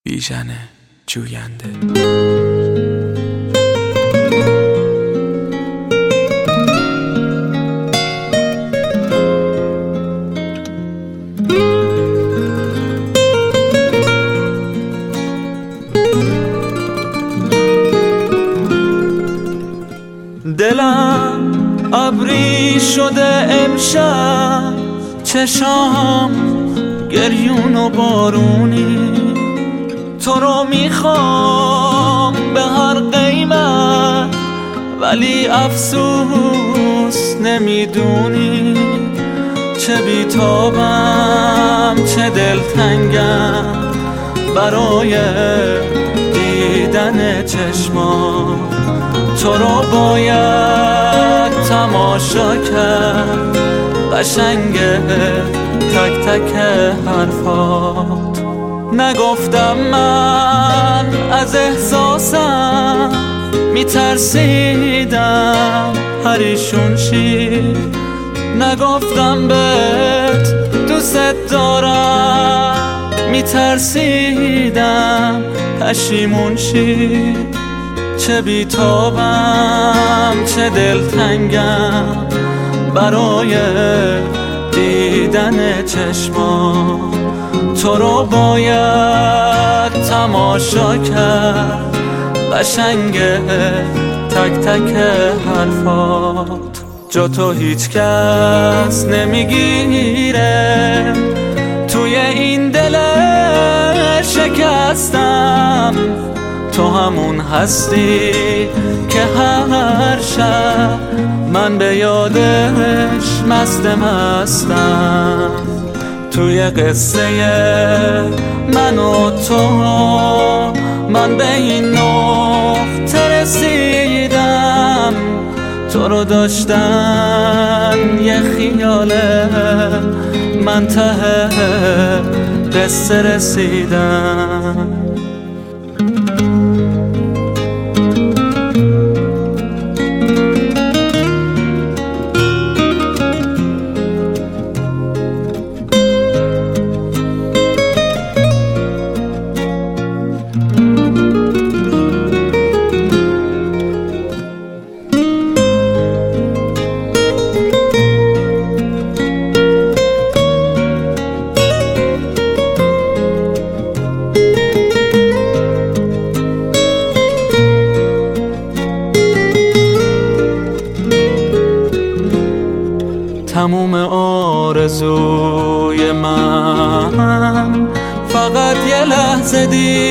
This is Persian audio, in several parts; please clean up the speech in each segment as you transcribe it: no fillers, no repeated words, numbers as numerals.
بیژن جوینده. دلم ابری شده امشب، چشام گریون و بارونی، تو رو میخوام به هر قیمت، ولی افسوس نمیدونی چه بیتابم چه دلتنگم برای دیدن چشمات. تو رو باید تماشا کرد، قشنگه تک تک حرفات. نگفتم من از احساسم، میترسیدم پریشون شی. نگفتم بهت دوست دارم، میترسیدم پشیمون شی. چه بیتابم چه دلتنگم برای دیدن چشمات. تو رو باید تماشا کرد، قشنگه تک تک حرفات. جا تو هیچ کس نمیگیره توی این دل شکستم. تو همون هستی که هر شب من به یادش مستم. توی قصه من و تو من به این نقطه رسیدم. تو رو داشتن یه خیاله، من ته قصه رسیدم. تموم آرزوی من فقط یه لحظه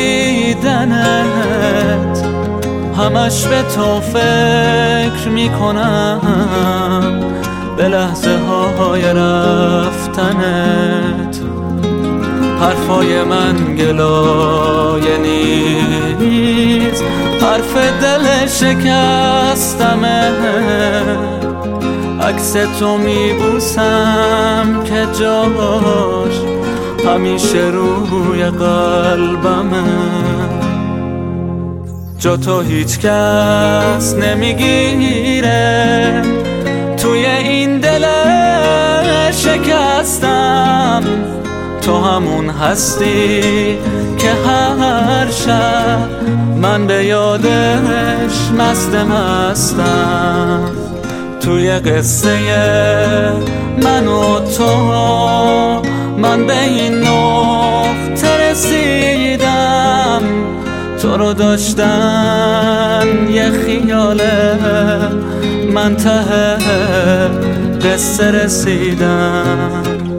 دیدنت، همش به تو فکر میکنم به لحظه های رفتنت. حرفای من گلایه نیست، حرف دل شکستمه. عکس تو میبوسم که جاش همیشه روی قلبمه. جا تو هیچ کس نمیگیره توی این دل شکستم. تو همون هستی که هر شب من به یادش مستم. توی قصه من و تو من به این نقطه رسیدم. تو رو داشتن یه خیاله، من ته قصه رسیدم.